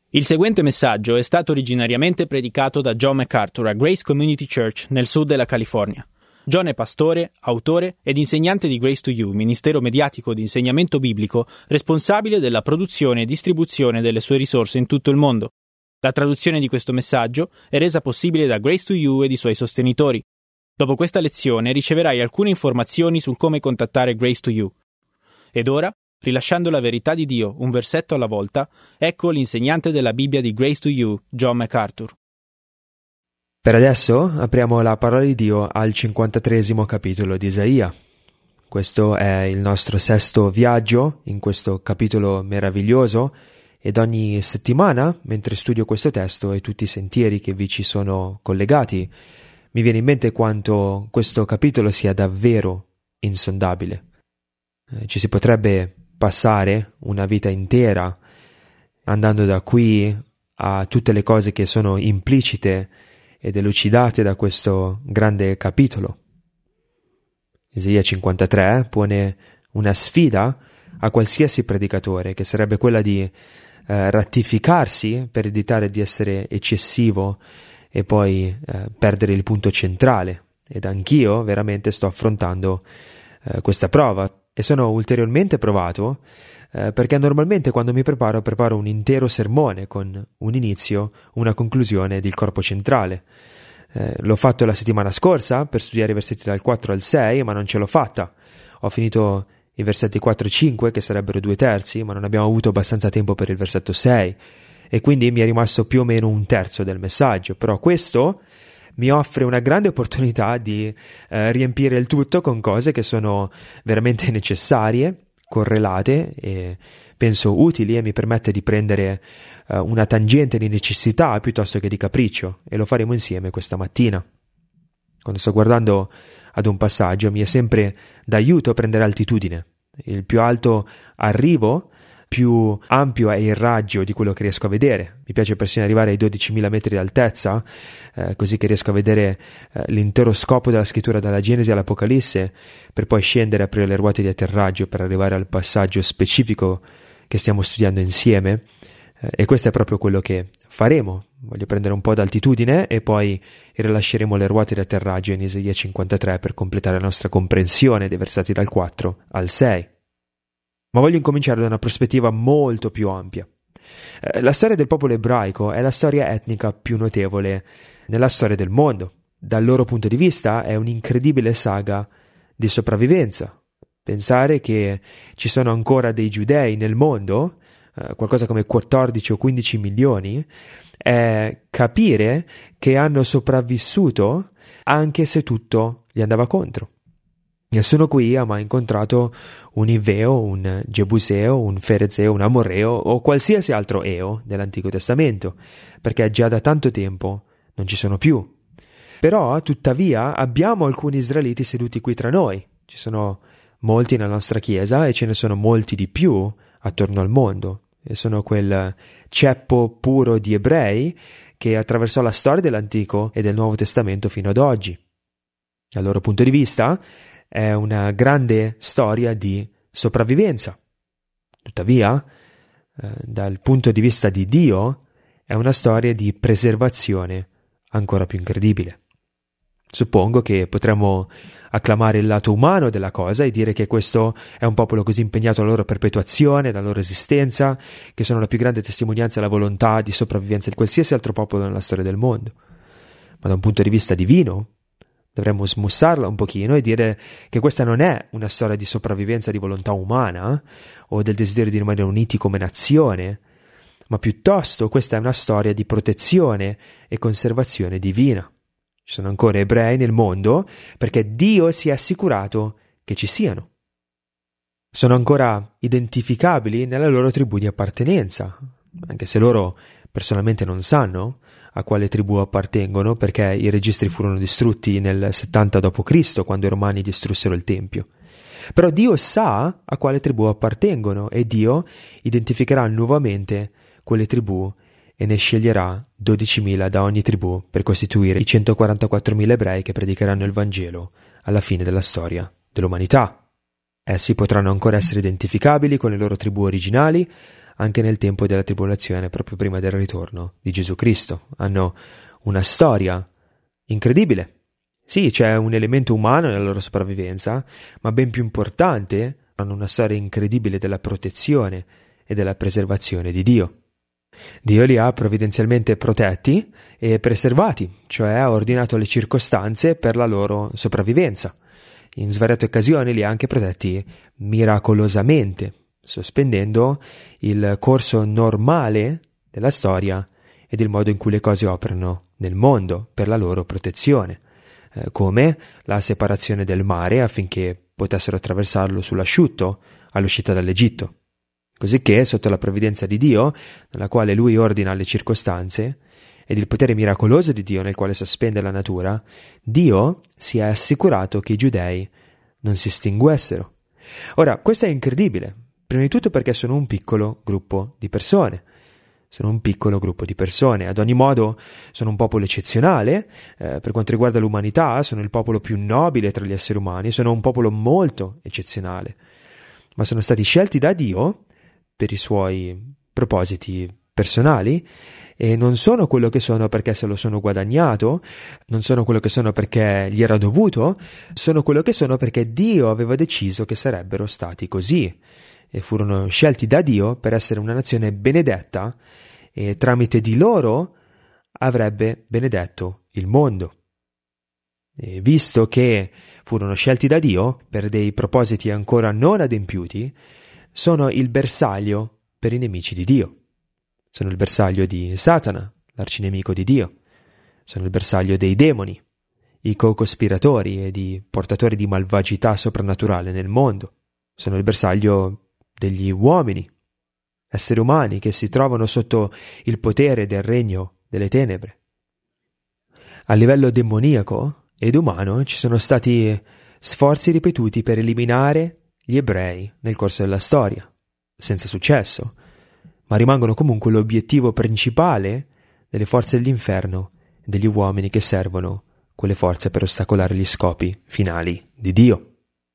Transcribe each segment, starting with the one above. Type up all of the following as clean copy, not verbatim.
Il seguente messaggio è stato originariamente predicato da John MacArthur a Grace Community Church nel sud della California. John è pastore, autore ed insegnante di Grace to You, ministero mediatico di insegnamento biblico responsabile della produzione e distribuzione delle sue risorse in tutto il mondo. La traduzione di questo messaggio è resa possibile da Grace to You ed i suoi sostenitori. Dopo questa lezione riceverai alcune informazioni sul come contattare Grace to You. Ed ora, rilasciando la verità di Dio un versetto alla volta, ecco l'insegnante della Bibbia di Grace to You, John MacArthur. Per adesso apriamo la parola di Dio al 53esimo capitolo di Isaia. Questo è il nostro sesto viaggio in questo capitolo meraviglioso ed ogni settimana, mentre studio questo testo e tutti i sentieri che vi ci sono collegati, mi viene in mente quanto questo capitolo sia davvero insondabile. Ci si potrebbe passare una vita intera andando da qui a tutte le cose che sono implicite ed elucidate da questo grande capitolo. Isaia 53 pone una sfida a qualsiasi predicatore, che sarebbe quella di rattificarsi per evitare di essere eccessivo e poi perdere il punto centrale. Ed anch'io veramente sto affrontando questa prova e sono ulteriormente provato perché normalmente quando mi preparo un intero sermone con un inizio, una conclusione ed il corpo centrale. L'ho fatto la settimana scorsa per studiare i versetti dal 4 al 6, ma non ce l'ho fatta. Ho finito i versetti 4 e 5, che sarebbero 2/3, ma non abbiamo avuto abbastanza tempo per il versetto 6, e quindi mi è rimasto più o meno 1/3 del messaggio. Però questo mi offre una grande opportunità di riempire il tutto con cose che sono veramente necessarie, correlate e penso utili, e mi permette di prendere una tangente di necessità piuttosto che di capriccio, e lo faremo insieme questa mattina. Quando sto guardando ad un passaggio mi è sempre d'aiuto prendere altitudine. Il più alto arrivo, più ampio è il raggio di quello che riesco a vedere. Mi piace persino arrivare ai 12.000 metri di altezza, così che riesco a vedere l'intero scopo della scrittura dalla Genesi all'Apocalisse, per poi scendere e aprire le ruote di atterraggio per arrivare al passaggio specifico che stiamo studiando insieme. E questo è proprio quello che faremo. Voglio prendere un po' d'altitudine e poi rilasceremo le ruote di atterraggio in Isaia 53 per completare la nostra comprensione dei versetti dal 4 al 6. Ma voglio incominciare da una prospettiva molto più ampia. La storia del popolo ebraico è la storia etnica più notevole nella storia del mondo. Dal loro punto di vista è un'incredibile saga di sopravvivenza. Pensare che ci sono ancora dei giudei nel mondo, qualcosa come 14 o 15 milioni, è capire che hanno sopravvissuto anche se tutto gli andava contro. Nessuno qui ha mai incontrato un Iveo, un Gebuseo, un Ferezeo, un Amorreo o qualsiasi altro Eo dell'Antico Testamento, perché già da tanto tempo non ci sono più. Però, tuttavia, abbiamo alcuni israeliti seduti qui tra noi. Ci sono molti nella nostra Chiesa e ce ne sono molti di più attorno al mondo. E sono quel ceppo puro di ebrei che attraversò la storia dell'Antico e del Nuovo Testamento fino ad oggi. Dal loro punto di vista è una grande storia di sopravvivenza. Tuttavia, dal punto di vista di Dio, è una storia di preservazione ancora più incredibile. Suppongo che potremmo acclamare il lato umano della cosa e dire che questo è un popolo così impegnato alla loro perpetuazione, alla loro esistenza, che sono la più grande testimonianza della volontà di sopravvivenza di qualsiasi altro popolo nella storia del mondo. Ma da un punto di vista divino, dovremmo smussarla un pochino e dire che questa non è una storia di sopravvivenza di volontà umana o del desiderio di rimanere uniti come nazione, ma piuttosto questa è una storia di protezione e conservazione divina. Ci sono ancora ebrei nel mondo perché Dio si è assicurato che ci siano. Sono ancora identificabili nella loro tribù di appartenenza, anche se loro personalmente non sanno a quale tribù appartengono, perché i registri furono distrutti nel 70 d.C., quando i Romani distrussero il Tempio. Però Dio sa a quale tribù appartengono e Dio identificherà nuovamente quelle tribù e ne sceglierà 12.000 da ogni tribù per costituire i 144.000 ebrei che predicheranno il Vangelo alla fine della storia dell'umanità. Essi potranno ancora essere identificabili con le loro tribù originali, anche nel tempo della tribolazione, proprio prima del ritorno di Gesù Cristo. Hanno una storia incredibile. Sì, c'è un elemento umano nella loro sopravvivenza, ma ben più importante, hanno una storia incredibile della protezione e della preservazione di Dio. Dio li ha provvidenzialmente protetti e preservati, cioè ha ordinato le circostanze per la loro sopravvivenza. In svariate occasioni li ha anche protetti miracolosamente, sospendendo il corso normale della storia e del modo in cui le cose operano nel mondo per la loro protezione, come la separazione del mare affinché potessero attraversarlo sull'asciutto all'uscita dall'Egitto. Cosicché, sotto la provvidenza di Dio, nella quale Lui ordina le circostanze, ed il potere miracoloso di Dio nel quale sospende la natura, Dio si è assicurato che i giudei non si estinguessero. Ora, questo è incredibile, prima di tutto perché sono un piccolo gruppo di persone. Ad ogni modo sono un popolo eccezionale, per quanto riguarda l'umanità sono il popolo più nobile tra gli esseri umani, sono un popolo molto eccezionale, ma sono stati scelti da Dio per i suoi propositi personali e non sono quello che sono perché se lo sono guadagnato, non sono quello che sono perché gli era dovuto, sono quello che sono perché Dio aveva deciso che sarebbero stati così e furono scelti da Dio per essere una nazione benedetta e tramite di loro avrebbe benedetto il mondo. E visto che furono scelti da Dio per dei propositi ancora non adempiuti, sono il bersaglio per i nemici di Dio. Sono il bersaglio di Satana, l'arcinemico di Dio. Sono il bersaglio dei demoni, i co-cospiratori ed i portatori di malvagità soprannaturale nel mondo. Sono il bersaglio degli uomini, esseri umani che si trovano sotto il potere del regno delle tenebre. A livello demoniaco ed umano ci sono stati sforzi ripetuti per eliminare gli ebrei nel corso della storia, senza successo, ma rimangono comunque l'obiettivo principale delle forze dell'inferno e degli uomini che servono quelle forze per ostacolare gli scopi finali di Dio.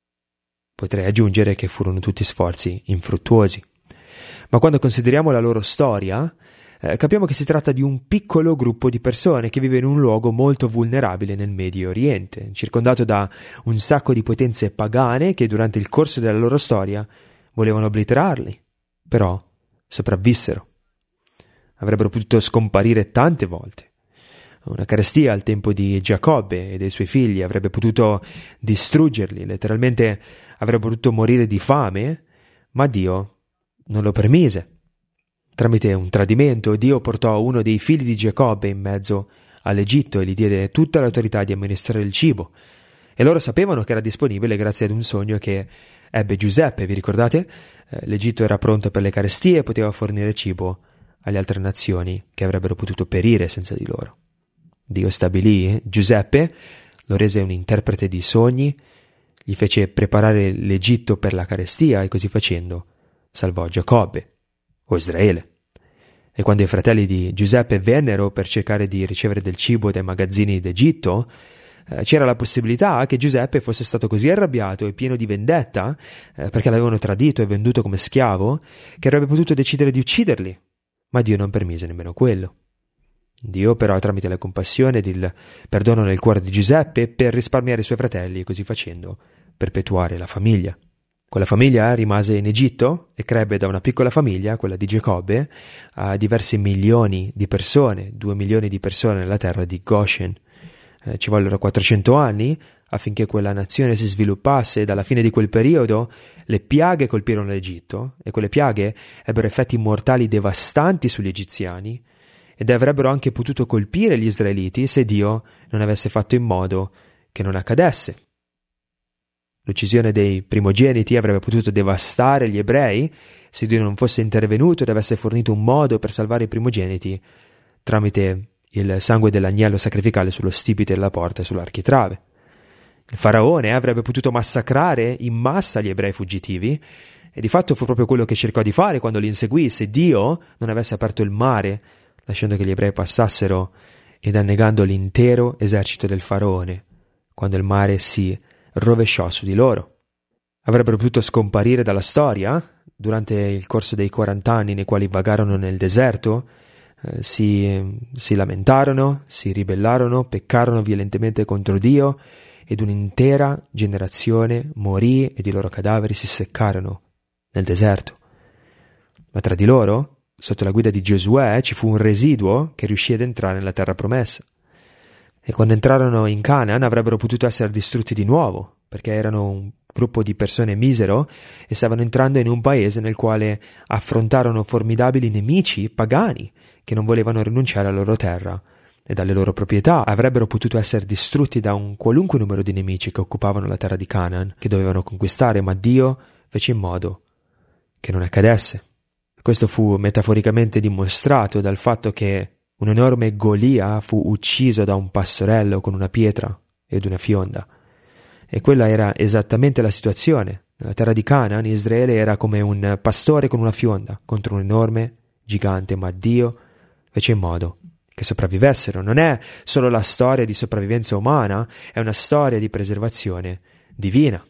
Potrei aggiungere che furono tutti sforzi infruttuosi. Ma quando consideriamo la loro storia, capiamo che si tratta di un piccolo gruppo di persone che vive in un luogo molto vulnerabile nel Medio Oriente, circondato da un sacco di potenze pagane che durante il corso della loro storia volevano obliterarli, però sopravvissero. Avrebbero potuto scomparire tante volte. Una carestia al tempo di Giacobbe e dei suoi figli avrebbe potuto distruggerli, letteralmente avrebbero potuto morire di fame, ma Dio non lo permise. Tramite un tradimento, Dio portò uno dei figli di Giacobbe in mezzo all'Egitto e gli diede tutta l'autorità di amministrare il cibo. E loro sapevano che era disponibile grazie ad un sogno che ebbe Giuseppe, vi ricordate? L'Egitto era pronto per le carestie e poteva fornire cibo alle altre nazioni che avrebbero potuto perire senza di loro. Dio stabilì Giuseppe, lo rese un interprete di sogni, gli fece preparare l'Egitto per la carestia e così facendo salvò Giacobbe o Israele. E quando i fratelli di Giuseppe vennero per cercare di ricevere del cibo dai magazzini d'Egitto, c'era la possibilità che Giuseppe fosse stato così arrabbiato e pieno di vendetta, perché l'avevano tradito e venduto come schiavo, che avrebbe potuto decidere di ucciderli. Ma Dio non permise nemmeno quello. Dio però, tramite la compassione ed il perdono nel cuore di Giuseppe, per risparmiare i suoi fratelli e così facendo perpetuare la famiglia. Quella famiglia rimase in Egitto e crebbe da una piccola famiglia, quella di Giacobbe, a diversi milioni di persone, 2 milioni di persone nella terra di Goshen. Ci vollero 400 anni affinché quella nazione si sviluppasse e dalla fine di quel periodo le piaghe colpirono l'Egitto e quelle piaghe ebbero effetti mortali devastanti sugli egiziani ed avrebbero anche potuto colpire gli israeliti se Dio non avesse fatto in modo che non accadesse. L'uccisione dei primogeniti avrebbe potuto devastare gli ebrei se Dio non fosse intervenuto ed avesse fornito un modo per salvare i primogeniti tramite il sangue dell'agnello sacrificale sullo stipite della porta e sull'architrave. Il faraone avrebbe potuto massacrare in massa gli ebrei fuggitivi e di fatto fu proprio quello che cercò di fare quando li inseguì se Dio non avesse aperto il mare lasciando che gli ebrei passassero ed annegando l'intero esercito del faraone quando il mare si rovesciò su di loro. avrebbero potuto scomparire dalla storia durante il corso dei 40 anni nei quali vagarono nel deserto. Si lamentarono, si ribellarono, peccarono violentemente contro Dio ed un'intera generazione morì ed i loro cadaveri si seccarono nel deserto. Ma tra di loro, sotto la guida di Giosuè, ci fu un residuo che riuscì ad entrare nella terra promessa. E quando entrarono in Canaan avrebbero potuto essere distrutti di nuovo, perché erano un gruppo di persone misero e stavano entrando in un paese nel quale affrontarono formidabili nemici pagani che non volevano rinunciare alla loro terra e dalle loro proprietà. Avrebbero potuto essere distrutti da un qualunque numero di nemici che occupavano la terra di Canaan, che dovevano conquistare, ma Dio fece in modo che non accadesse. Questo fu metaforicamente dimostrato dal fatto che un enorme Golia fu ucciso da un pastorello con una pietra ed una fionda. E quella era esattamente la situazione. Nella terra di Canaan, Israele era come un pastore con una fionda contro un enorme gigante, ma Dio fece in modo che sopravvivessero. Non è solo la storia di sopravvivenza umana, è una storia di preservazione divina.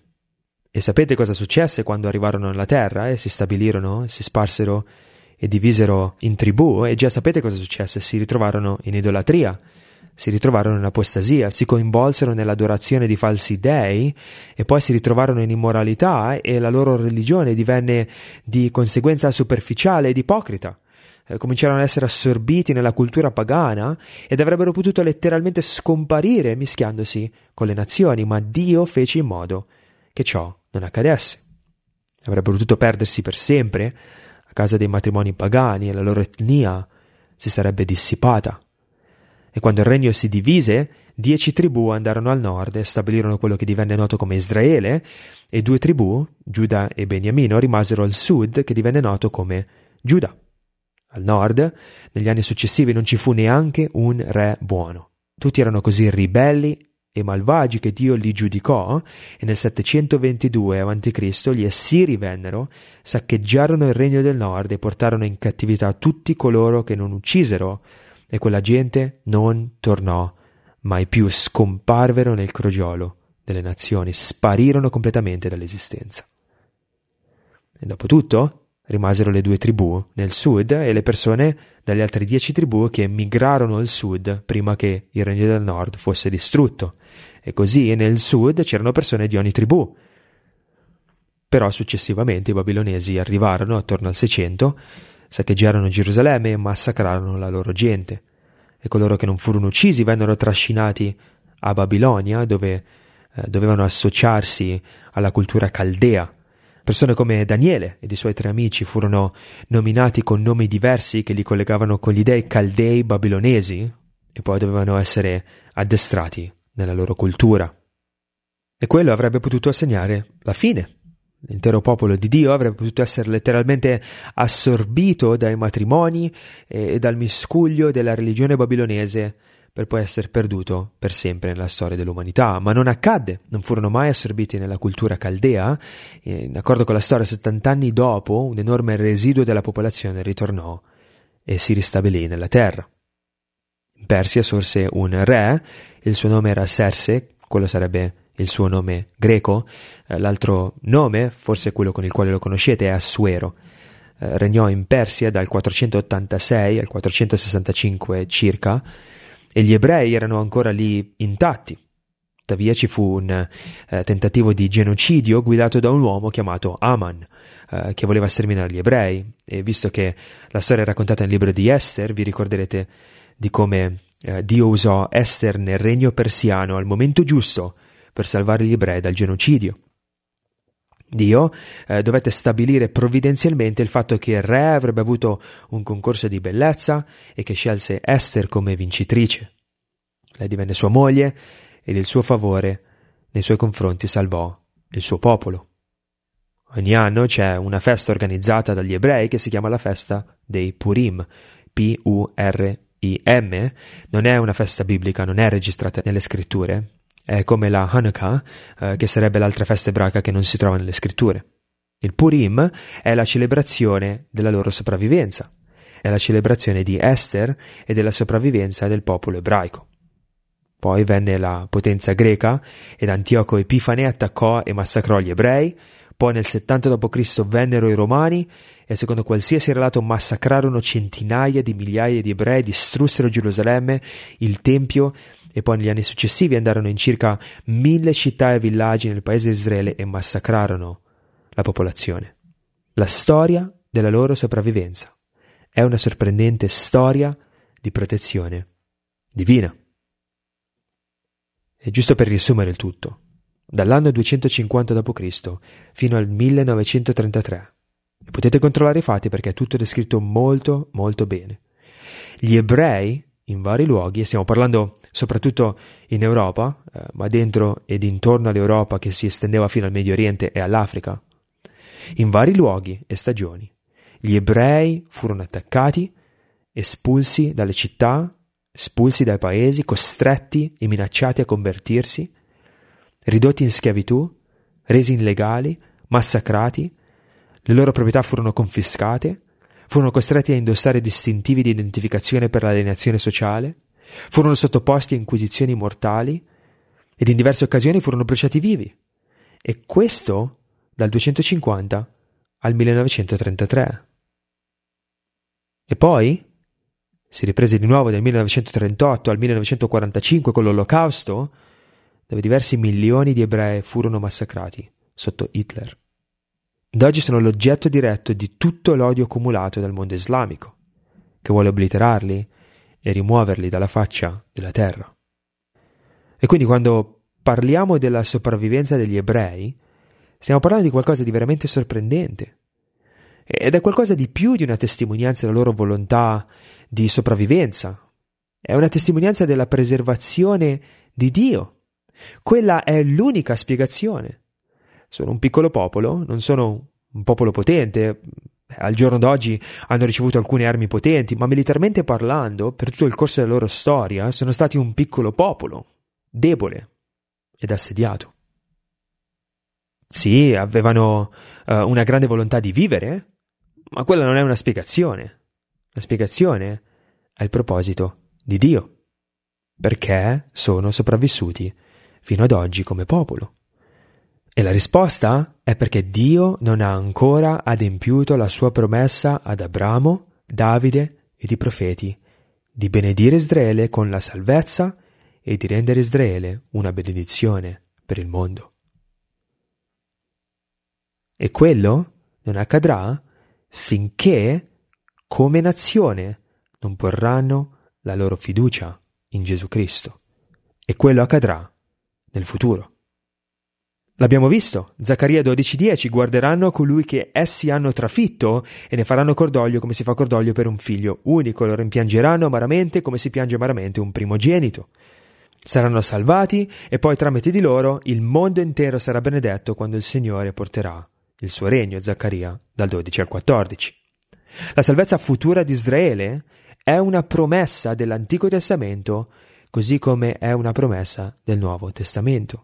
E sapete cosa successe quando arrivarono nella terra e si stabilirono, si sparsero e divisero in tribù? E già sapete cosa successe? Si ritrovarono in idolatria, si ritrovarono in apostasia, si coinvolsero nell'adorazione di falsi dei e poi si ritrovarono in immoralità e la loro religione divenne di conseguenza superficiale ed ipocrita. Cominciarono ad essere assorbiti nella cultura pagana ed avrebbero potuto letteralmente scomparire mischiandosi con le nazioni, ma Dio fece in modo che ciò non accadesse. Avrebbero potuto perdersi per sempre a causa dei matrimoni pagani e la loro etnia si sarebbe dissipata. E quando il regno si divise, 10 tribù andarono al nord e stabilirono quello che divenne noto come Israele, e 2 tribù, Giuda e Beniamino, rimasero al sud, che divenne noto come Giuda. Al nord, negli anni successivi, non ci fu neanche un re buono. Tutti erano così ribelli e malvagi che Dio li giudicò, e nel 722 a.C. gli Assiri vennero, saccheggiarono il regno del nord e portarono in cattività tutti coloro che non uccisero, e quella gente non tornò mai più, scomparvero nel crogiolo delle nazioni, sparirono completamente dall'esistenza. E dopo tutto rimasero le 2 tribù nel sud e le persone dalle altre 10 tribù che migrarono al sud prima che il regno del nord fosse distrutto. E così nel sud c'erano persone di ogni tribù. Però successivamente i babilonesi arrivarono attorno al 600, saccheggiarono Gerusalemme e massacrarono la loro gente. E coloro che non furono uccisi vennero trascinati a Babilonia, dove dovevano associarsi alla cultura caldea. Persone come Daniele ed i suoi 3 amici furono nominati con nomi diversi che li collegavano con gli dei caldei babilonesi e poi dovevano essere addestrati nella loro cultura. E quello avrebbe potuto segnare la fine. L'intero popolo di Dio avrebbe potuto essere letteralmente assorbito dai matrimoni e dal miscuglio della religione babilonese per poi essere perduto per sempre nella storia dell'umanità. Ma non accadde, non furono mai assorbiti nella cultura caldea. In accordo con la storia, 70 anni dopo, un enorme residuo della popolazione ritornò e si ristabilì nella terra. In Persia sorse un re, il suo nome era Serse, quello sarebbe il suo nome greco. L'altro nome, forse quello con il quale lo conoscete, è Assuero. Regnò in Persia dal 486 al 465 circa, e gli ebrei erano ancora lì intatti. Tuttavia ci fu un tentativo di genocidio guidato da un uomo chiamato Aman, che voleva sterminare gli ebrei. E visto che la storia è raccontata nel libro di Ester, vi ricorderete di come Dio usò Ester nel regno persiano al momento giusto per salvare gli ebrei dal genocidio. Dio dovette stabilire provvidenzialmente il fatto che il re avrebbe avuto un concorso di bellezza e che scelse Ester come vincitrice. Lei divenne sua moglie ed il suo favore nei suoi confronti salvò il suo popolo. Ogni anno c'è una festa organizzata dagli ebrei che si chiama la festa dei Purim, Purim. Non è una festa biblica, non è registrata nelle scritture. È come la Hanukkah, che sarebbe l'altra festa ebraica che non si trova nelle scritture. Il Purim è la celebrazione della loro sopravvivenza, è la celebrazione di Ester e della sopravvivenza del popolo ebraico. Poi venne la potenza greca ed Antioco Epifane attaccò e massacrò gli ebrei. Poi nel 70 d.C. vennero i Romani e secondo qualsiasi relato massacrarono centinaia di migliaia di ebrei, distrussero Gerusalemme, il Tempio e poi negli anni successivi andarono in circa 1000 città e villaggi nel paese di Israele e massacrarono la popolazione. La storia della loro sopravvivenza è una sorprendente storia di protezione divina. E giusto per riassumere il tutto, dall'anno 250 d.C. fino al 1933. Potete controllare i fatti perché è tutto descritto molto molto bene. Gli ebrei in vari luoghi, e stiamo parlando soprattutto in Europa, ma dentro ed intorno all'Europa che si estendeva fino al Medio Oriente e all'Africa, in vari luoghi e stagioni, gli ebrei furono attaccati, espulsi dalle città, espulsi dai paesi, costretti e minacciati a convertirsi, ridotti in schiavitù, resi illegali, massacrati, le loro proprietà furono confiscate, furono costretti a indossare distintivi di identificazione per l'alienazione sociale, furono sottoposti a inquisizioni mortali ed in diverse occasioni furono bruciati vivi. E questo dal 250 al 1933. E poi si riprese di nuovo dal 1938 al 1945 con l'Olocausto, dove diversi milioni di ebrei furono massacrati sotto Hitler. Da oggi sono l'oggetto diretto di tutto l'odio accumulato dal mondo islamico, che vuole obliterarli e rimuoverli dalla faccia della terra. E quindi quando parliamo della sopravvivenza degli ebrei, stiamo parlando di qualcosa di veramente sorprendente. Ed è qualcosa di più di una testimonianza della loro volontà di sopravvivenza. È una testimonianza della preservazione di Dio. Quella è l'unica spiegazione. Sono un piccolo popolo, non sono un popolo potente. Al giorno d'oggi hanno ricevuto alcune armi potenti, ma militarmente parlando, per tutto il corso della loro storia, sono stati un piccolo popolo, debole ed assediato. Sì, avevano una grande volontà di vivere, ma quella non è una spiegazione. La spiegazione è il proposito di Dio, perché sono sopravvissuti fino ad oggi come popolo. E la risposta è perché Dio non ha ancora adempiuto la sua promessa ad Abramo, Davide ed i profeti di benedire Israele con la salvezza e di rendere Israele una benedizione per il mondo. E quello non accadrà finché, come nazione, non porranno la loro fiducia in Gesù Cristo. E quello accadrà nel futuro. L'abbiamo visto, Zaccaria 12,10, guarderanno a colui che essi hanno trafitto e ne faranno cordoglio come si fa cordoglio per un figlio unico, lo rimpiangeranno amaramente come si piange amaramente un primogenito. Saranno salvati e poi tramite di loro il mondo intero sarà benedetto quando il Signore porterà il suo regno, Zaccaria dal 12 al 14. La salvezza futura di Israele è una promessa dell'Antico Testamento, così come è una promessa del Nuovo Testamento.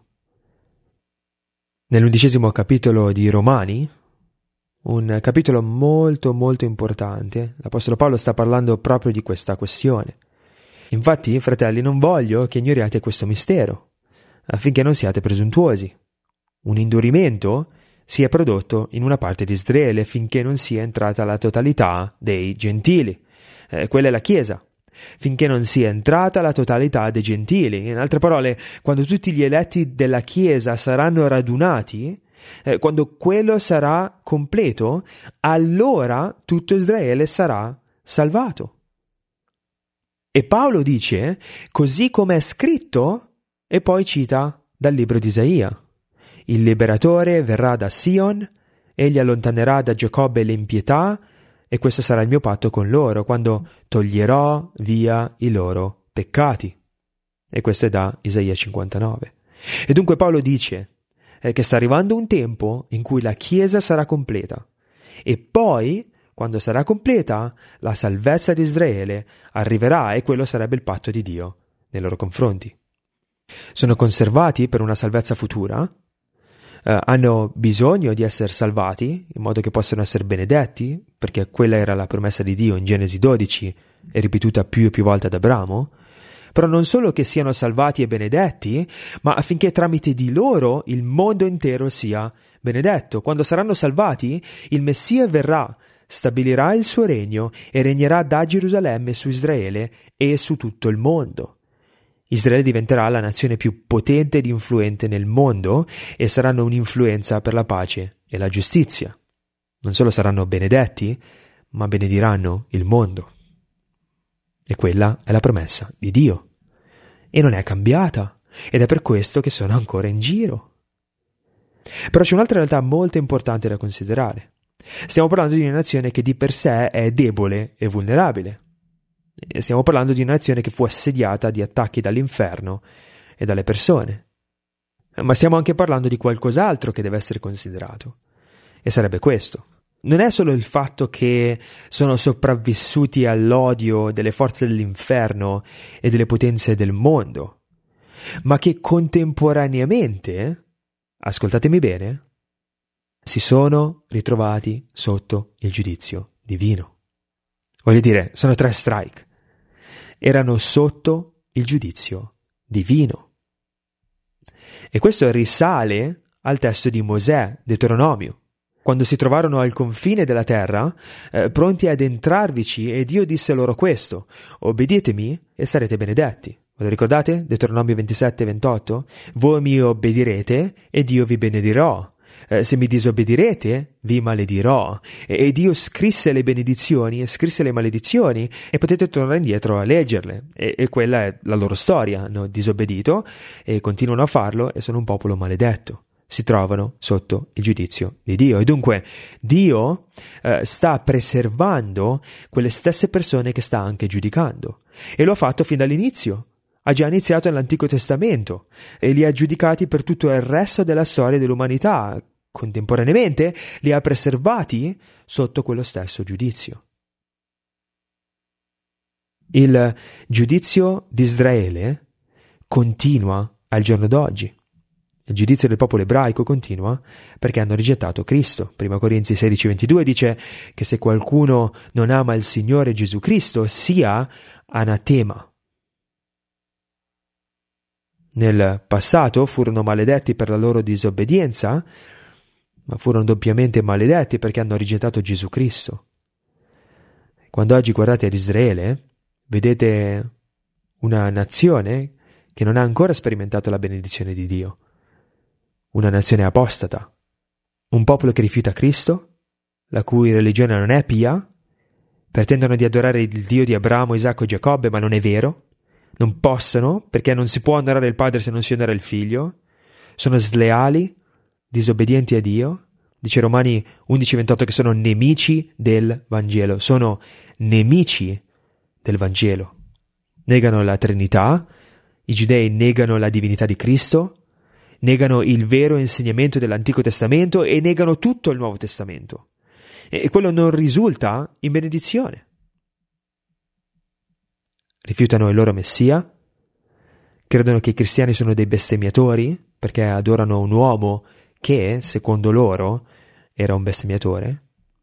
Nell'11° capitolo di Romani, un capitolo molto molto importante, l'Apostolo Paolo sta parlando proprio di questa questione. Infatti, fratelli, non voglio che ignoriate questo mistero, affinché non siate presuntuosi. Un indurimento si è prodotto in una parte di Israele finché non sia entrata la totalità dei gentili. Quella è la Chiesa. Finché non sia entrata la totalità dei gentili. In altre parole, quando tutti gli eletti della Chiesa saranno radunati, quando quello sarà completo, allora tutto Israele sarà salvato. E Paolo dice, così come è scritto, e poi cita dal libro di Isaia. Il liberatore verrà da Sion, egli allontanerà da Giacobbe l'impietà, e questo sarà il mio patto con loro, quando toglierò via i loro peccati. E questo è da Isaia 59. E dunque Paolo dice che sta arrivando un tempo in cui la Chiesa sarà completa. E poi, quando sarà completa, la salvezza di Israele arriverà e quello sarebbe il patto di Dio nei loro confronti. Sono conservati per una salvezza futura, hanno bisogno di essere salvati in modo che possano essere benedetti, perché quella era la promessa di Dio in Genesi 12 e ripetuta più e più volte ad Abramo, però non solo che siano salvati e benedetti, ma affinché tramite di loro il mondo intero sia benedetto. Quando saranno salvati, il Messia verrà, stabilirà il suo regno e regnerà da Gerusalemme su Israele e su tutto il mondo. Israele diventerà la nazione più potente ed influente nel mondo e saranno un'influenza per la pace e la giustizia. Non solo saranno benedetti, ma benediranno il mondo. E quella è la promessa di Dio. E non è cambiata. Ed è per questo che sono ancora in giro. Però c'è un'altra realtà molto importante da considerare. Stiamo parlando di una nazione che di per sé è debole e vulnerabile. E stiamo parlando di una nazione che fu assediata di attacchi dall'inferno e dalle persone. Ma stiamo anche parlando di qualcos'altro che deve essere considerato. E sarebbe questo. Non è solo il fatto che sono sopravvissuti all'odio delle forze dell'inferno e delle potenze del mondo, ma che contemporaneamente, ascoltatemi bene, si sono ritrovati sotto il giudizio divino. Voglio dire, sono 3 strike. Erano sotto il giudizio divino. E questo risale al testo di Mosè, Deuteronomio. Quando si trovarono al confine della terra, pronti ad entrarvici, e Dio disse loro questo: obbeditemi e sarete benedetti. Ve lo ricordate? Deuteronomio 27-28? Voi mi obbedirete ed io vi benedirò. Se mi disobbedirete, vi maledirò. E Dio scrisse le benedizioni e scrisse le maledizioni, e potete tornare indietro a leggerle. E quella è la loro storia. Hanno disobbedito e continuano a farlo e sono un popolo maledetto. Si trovano sotto il giudizio di Dio. E dunque Dio sta preservando quelle stesse persone che sta anche giudicando. E lo ha fatto fin dall'inizio. Ha già iniziato nell'Antico Testamento e li ha giudicati per tutto il resto della storia dell'umanità. Contemporaneamente li ha preservati sotto quello stesso giudizio. Il giudizio di Israele continua al giorno d'oggi. Il giudizio del popolo ebraico continua perché hanno rigettato Cristo. 1 Corinzi 16:22 dice che se qualcuno non ama il Signore Gesù Cristo sia anatema. Nel passato furono maledetti per la loro disobbedienza, ma furono doppiamente maledetti perché hanno rigettato Gesù Cristo. Quando oggi guardate ad Israele, vedete una nazione che non ha ancora sperimentato la benedizione di Dio. Una nazione apostata, un popolo che rifiuta Cristo, la cui religione non è pia, pretendono di adorare il Dio di Abramo, Isacco e Giacobbe, ma non è vero, non possono, perché non si può onorare il padre se non si onora il figlio, sono sleali, disobbedienti a Dio, dice Romani 11:28 che sono nemici del Vangelo, sono nemici del Vangelo, negano la Trinità, i giudei negano la divinità di Cristo, negano il vero insegnamento dell'Antico Testamento e negano tutto il Nuovo Testamento. E quello non risulta in benedizione. Rifiutano il loro Messia, credono che i cristiani sono dei bestemmiatori perché adorano un uomo che, secondo loro, era un bestemmiatore.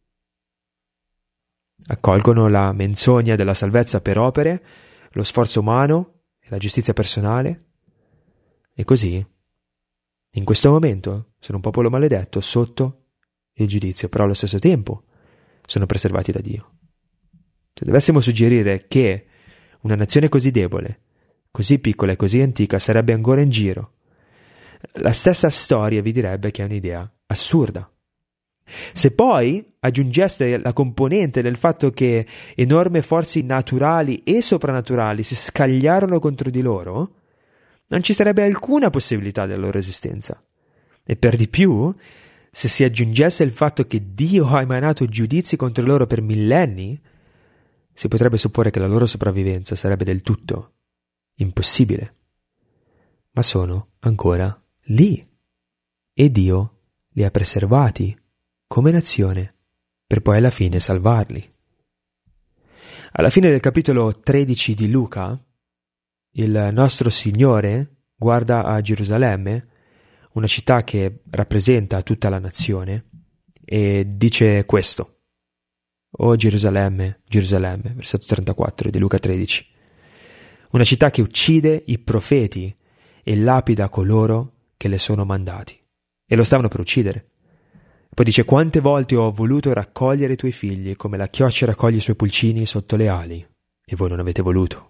Accolgono la menzogna della salvezza per opere, lo sforzo umano e la giustizia personale. E così, in questo momento, sono un popolo maledetto sotto il giudizio, però allo stesso tempo sono preservati da Dio. Se dovessimo suggerire che una nazione così debole, così piccola e così antica sarebbe ancora in giro, la stessa storia vi direbbe che è un'idea assurda. Se poi aggiungeste la componente del fatto che enormi forze naturali e soprannaturali si scagliarono contro di loro, non ci sarebbe alcuna possibilità della loro esistenza. E per di più, se si aggiungesse il fatto che Dio ha emanato giudizi contro loro per millenni, si potrebbe supporre che la loro sopravvivenza sarebbe del tutto impossibile. Ma sono ancora lì e Dio li ha preservati come nazione per poi alla fine salvarli. Alla fine del capitolo 13 di Luca, il nostro Signore guarda a Gerusalemme, una città che rappresenta tutta la nazione, e dice questo: «O Gerusalemme, Gerusalemme», versetto 34 di Luca 13, una città che uccide i profeti e lapida coloro che le sono mandati. E lo stavano per uccidere. Poi dice: quante volte ho voluto raccogliere i tuoi figli come la chioccia raccoglie i suoi pulcini sotto le ali, e voi non avete voluto.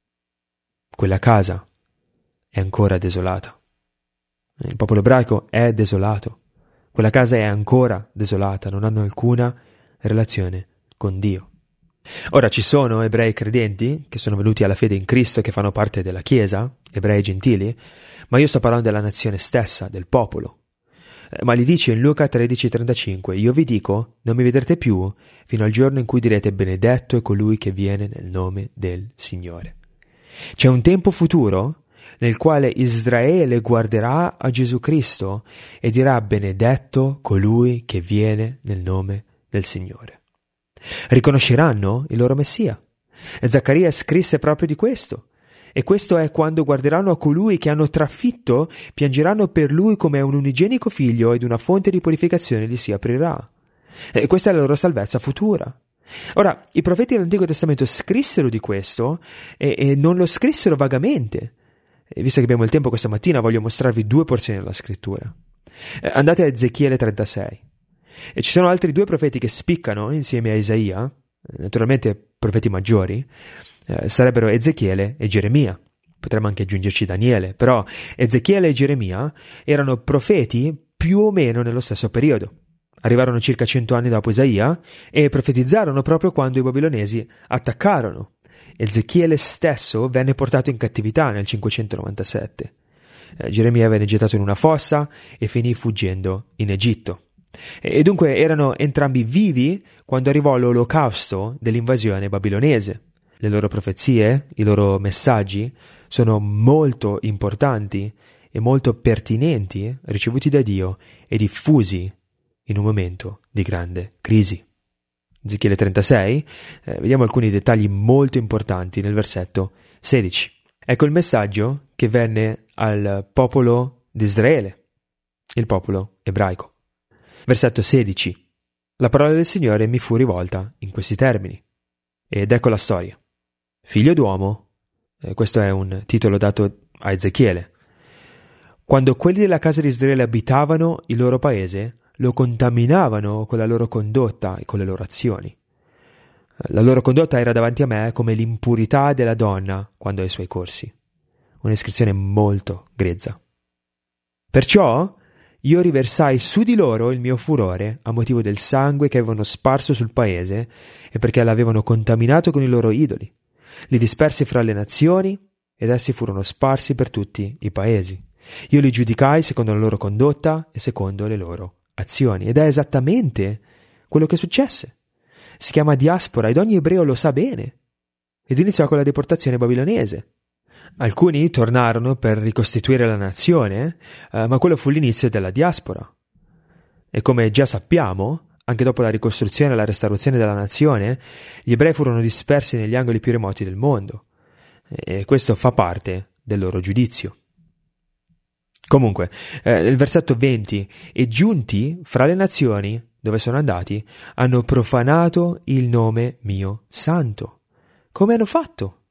Quella casa è ancora desolata. Il popolo ebraico è desolato. Quella casa è ancora desolata, non hanno alcuna relazione con Dio. Ora ci sono ebrei credenti che sono venuti alla fede in Cristo e che fanno parte della Chiesa, ebrei gentili, ma io sto parlando della nazione stessa, del popolo. Ma gli dice in Luca 13,35: io vi dico, non mi vedrete più fino al giorno in cui direte benedetto è colui che viene nel nome del Signore. C'è un tempo futuro nel quale Israele guarderà a Gesù Cristo e dirà benedetto colui che viene nel nome del Signore. Riconosceranno il loro Messia. E Zaccaria scrisse proprio di questo. E questo è quando guarderanno a colui che hanno trafitto, piangeranno per lui come un unigenico figlio ed una fonte di purificazione gli si aprirà. E questa è la loro salvezza futura. Ora, i profeti dell'Antico Testamento scrissero di questo e non lo scrissero vagamente. E visto che abbiamo il tempo questa mattina, voglio mostrarvi 2 porzioni della scrittura. Andate a Ezechiele 36. E ci sono altri 2 profeti che spiccano insieme a Isaia, naturalmente profeti maggiori, sarebbero Ezechiele e Geremia. Potremmo anche aggiungerci Daniele, però Ezechiele e Geremia erano profeti più o meno nello stesso periodo. Arrivarono circa 100 anni dopo Isaia e profetizzarono proprio quando i babilonesi attaccarono. Ezechiele stesso venne portato in cattività nel 597. Geremia venne gettato in una fossa e finì fuggendo in Egitto. E dunque erano entrambi vivi quando arrivò l'olocausto dell'invasione babilonese. Le loro profezie, i loro messaggi sono molto importanti e molto pertinenti, ricevuti da Dio e diffusi in un momento di grande crisi. Ezechiele 36, vediamo alcuni dettagli molto importanti nel versetto 16. Ecco il messaggio che venne al popolo di Israele, il popolo ebraico. Versetto 16. La parola del Signore mi fu rivolta in questi termini. Ed ecco la storia. Figlio d'uomo, questo è un titolo dato a Ezechiele. Quando quelli della casa di Israele abitavano il loro paese, lo contaminavano con la loro condotta e con le loro azioni. La loro condotta era davanti a me come l'impurità della donna quando ha i suoi corsi. Una descrizione molto grezza. Perciò io riversai su di loro il mio furore a motivo del sangue che avevano sparso sul paese e perché l'avevano contaminato con i loro idoli. Li dispersi fra le nazioni ed essi furono sparsi per tutti i paesi. Io li giudicai secondo la loro condotta e secondo le loro azioni. Ed è esattamente quello che successe. Si chiama diaspora ed ogni ebreo lo sa bene. Ed iniziò con la deportazione babilonese. Alcuni tornarono per ricostituire la nazione, ma quello fu l'inizio della diaspora. E come già sappiamo, anche dopo la ricostruzione e la restaurazione della nazione, gli ebrei furono dispersi negli angoli più remoti del mondo. E questo fa parte del loro giudizio. Comunque, nel versetto 20, e giunti fra le nazioni dove sono andati, hanno profanato il nome mio santo. Come hanno fatto?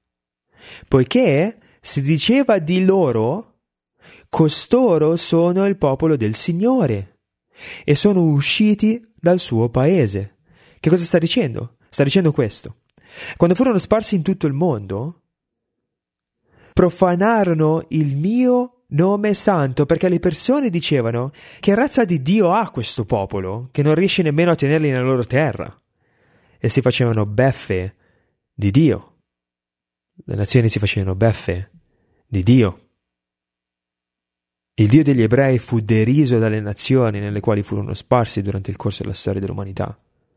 Poiché si diceva di loro, costoro sono il popolo del Signore e sono usciti dal suo paese. Che cosa sta dicendo? Sta dicendo questo. Quando furono sparsi in tutto il mondo, profanarono il mio nome santo, perché le persone dicevano: che razza di Dio ha questo popolo che non riesce nemmeno a tenerli nella loro terra? E si facevano beffe di Dio. Le nazioni si facevano beffe di Dio. Il Dio degli ebrei fu deriso dalle nazioni nelle quali furono sparsi durante il corso della storia dell'umanità.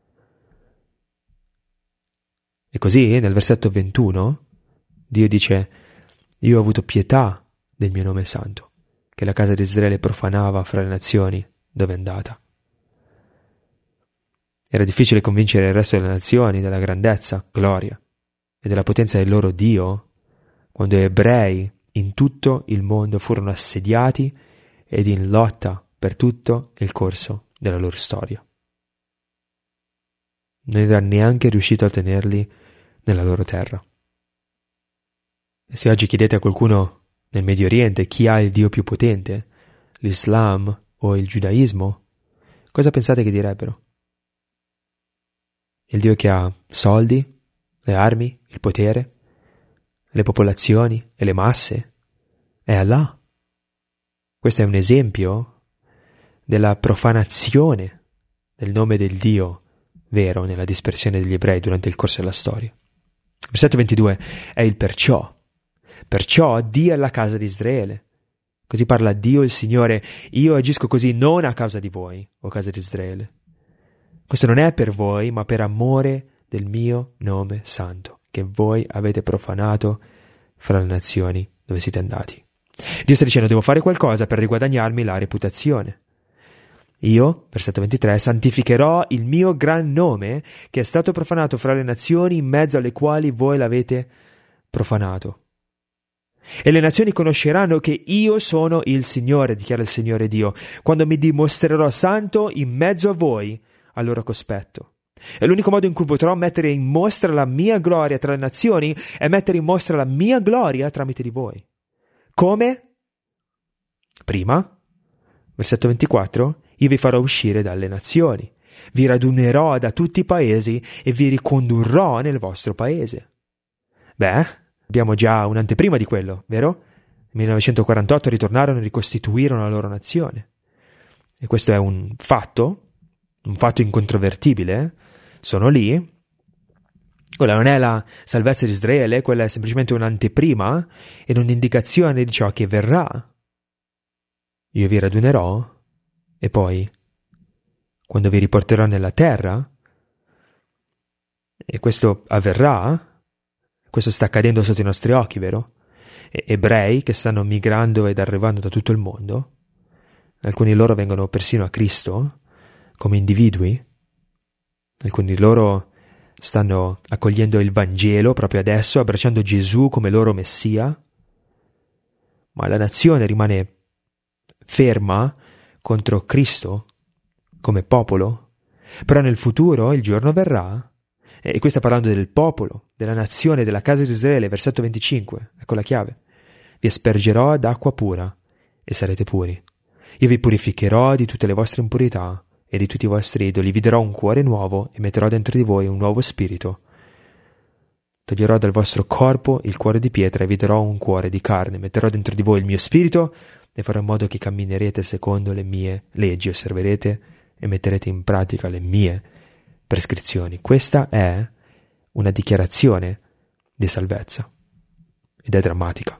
E così, nel versetto 21, Dio dice: io ho avuto pietà del mio nome santo, che la casa di Israele profanava fra le nazioni dove è andata. Era difficile convincere il resto delle nazioni della grandezza, gloria e della potenza del loro Dio quando ebrei in tutto il mondo furono assediati ed in lotta per tutto il corso della loro storia. Non era neanche riuscito a tenerli nella loro terra. E se oggi chiedete a qualcuno nel Medio Oriente chi ha il Dio più potente, l'Islam o il giudaismo, cosa pensate che direbbero? Il Dio che ha soldi, le armi, il potere, le popolazioni e le masse è Allah. Questo è un esempio della profanazione del nome del Dio vero nella dispersione degli ebrei durante il corso della storia. Versetto 22 è il perciò. Perciò di alla casa di Israele. Così parla Dio il Signore: io agisco così non a causa di voi, o casa di Israele. Questo non è per voi, ma per amore del mio nome santo, che voi avete profanato fra le nazioni dove siete andati. Dio sta dicendo: devo fare qualcosa per riguadagnarmi la reputazione. Io, versetto 23, santificherò il mio gran nome che è stato profanato fra le nazioni in mezzo alle quali voi l'avete profanato. E le nazioni conosceranno che io sono il Signore, dichiara il Signore Dio, quando mi dimostrerò santo in mezzo a voi al loro cospetto. E l'unico modo in cui potrò mettere in mostra la mia gloria tra le nazioni è mettere in mostra la mia gloria tramite di voi. Come? Prima, versetto 24, io vi farò uscire dalle nazioni, vi radunerò da tutti i paesi e vi ricondurrò nel vostro paese. Beh, abbiamo già un'anteprima di quello, vero? Nel 1948 ritornarono e ricostituirono la loro nazione. E questo è un fatto incontrovertibile. Sono lì. Quella non è la salvezza di Israele, quella è semplicemente un'anteprima ed un'indicazione di ciò che verrà. Io vi radunerò e poi, quando vi riporterò nella terra, e questo avverrà. Questo sta accadendo sotto i nostri occhi, vero? Ebrei che stanno migrando ed arrivando da tutto il mondo, alcuni di loro vengono persino a Cristo come individui, alcuni di loro stanno accogliendo il Vangelo proprio adesso, abbracciando Gesù come loro Messia, ma la nazione rimane ferma contro Cristo come popolo. Però nel futuro il giorno verrà. E qui sta parlando del popolo, della nazione, della casa di Israele, versetto 25, ecco la chiave. Vi aspergerò ad acqua pura e sarete puri. Io vi purificherò di tutte le vostre impurità e di tutti i vostri idoli. Vi darò un cuore nuovo e metterò dentro di voi un nuovo spirito. Toglierò dal vostro corpo il cuore di pietra e vi darò un cuore di carne. Metterò dentro di voi il mio spirito e farò in modo che camminerete secondo le mie leggi, osserverete e metterete in pratica le mie prescrizioni. Questa è una dichiarazione di salvezza ed è drammatica.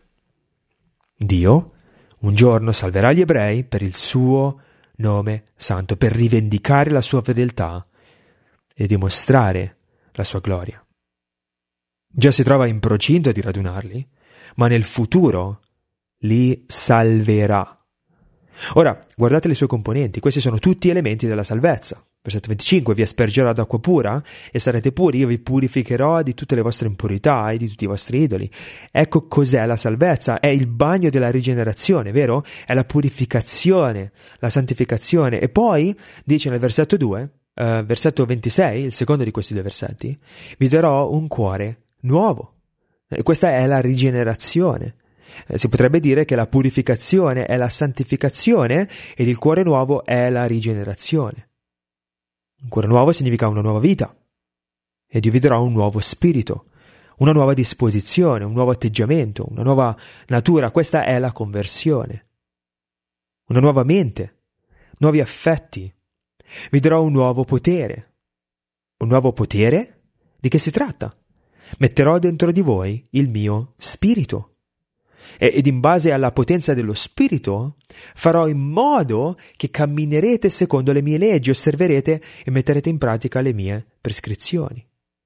Dio un giorno salverà gli ebrei per il suo nome santo, per rivendicare la sua fedeltà e dimostrare la sua gloria. Già si trova in procinto di radunarli, ma nel futuro li salverà. Ora, guardate le sue componenti, questi sono tutti elementi della salvezza. Versetto 25, vi aspergerò ad acqua pura e sarete puri, io vi purificherò di tutte le vostre impurità e di tutti i vostri idoli. Ecco cos'è la salvezza, è il bagno della rigenerazione, vero? È la purificazione, la santificazione. E poi, dice nel versetto 2, versetto 26, il secondo di questi due versetti, vi darò un cuore nuovo. E questa è la rigenerazione. Si potrebbe dire che la purificazione è la santificazione ed il cuore nuovo è la rigenerazione. Un cuore nuovo significa una nuova vita e Dio vi darà un nuovo spirito, una nuova disposizione, un nuovo atteggiamento, una nuova natura. Questa è la conversione. Una nuova mente, nuovi affetti. Vi darò un nuovo potere. Un nuovo potere? Di che si tratta? Metterò dentro di voi il mio spirito. Ed in base alla potenza dello Spirito farò in modo che camminerete secondo le mie leggi, osserverete e metterete in pratica le mie prescrizioni.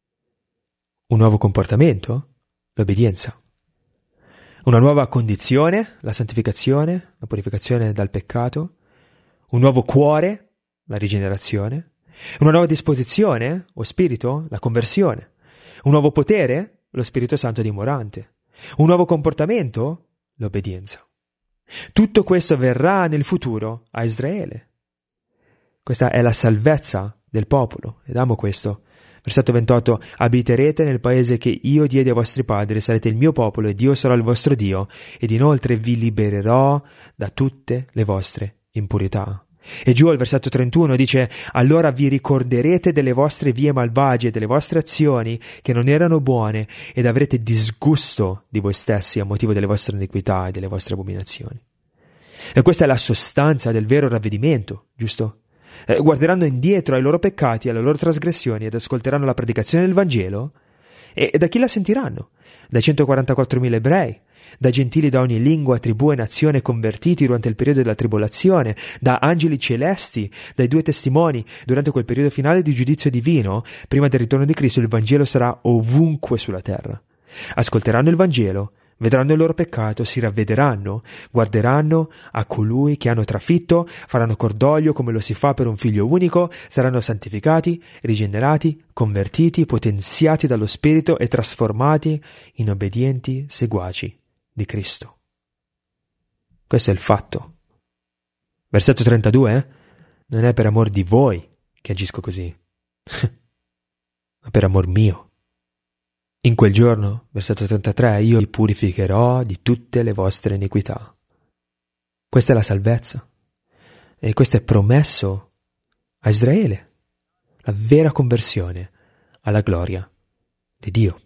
Un nuovo comportamento? L'obbedienza. Una nuova condizione? La santificazione, la purificazione dal peccato. Un nuovo cuore? La rigenerazione. Una nuova disposizione o spirito? La conversione. Un nuovo potere? Lo Spirito Santo dimorante. Un nuovo comportamento? L'obbedienza. Tutto questo avverrà nel futuro a Israele. Questa è la salvezza del popolo ed amo questo Versetto 28: abiterete nel paese che io diedi ai vostri padri, sarete il mio popolo ed io sarò il vostro Dio, ed inoltre vi libererò da tutte le vostre impurità. E giù al versetto 31 dice: allora vi ricorderete delle vostre vie malvagie, delle vostre azioni che non erano buone, ed avrete disgusto di voi stessi a motivo delle vostre iniquità e delle vostre abominazioni. E questa è la sostanza del vero ravvedimento, giusto? Guarderanno indietro ai loro peccati, alle loro trasgressioni, ed ascolteranno la predicazione del Vangelo. E da chi la sentiranno? Dai 144.000 ebrei, da gentili da ogni lingua, tribù e nazione convertiti durante il periodo della tribolazione, da angeli celesti, dai 2 testimoni. Durante quel periodo finale di giudizio divino, prima del ritorno di Cristo, il Vangelo sarà ovunque sulla terra. Ascolteranno il Vangelo, vedranno il loro peccato, si ravvederanno, guarderanno a colui che hanno trafitto, faranno cordoglio come lo si fa per un figlio unico, saranno santificati, rigenerati, convertiti, potenziati dallo Spirito e trasformati in obbedienti seguaci di Cristo. Questo è il fatto. Versetto 32: non è per amor di voi che agisco così, ma per amor mio. In quel giorno, versetto 33, io vi purificherò di tutte le vostre iniquità. Questa è la salvezza. E questo è promesso a Israele. La vera conversione alla gloria di Dio.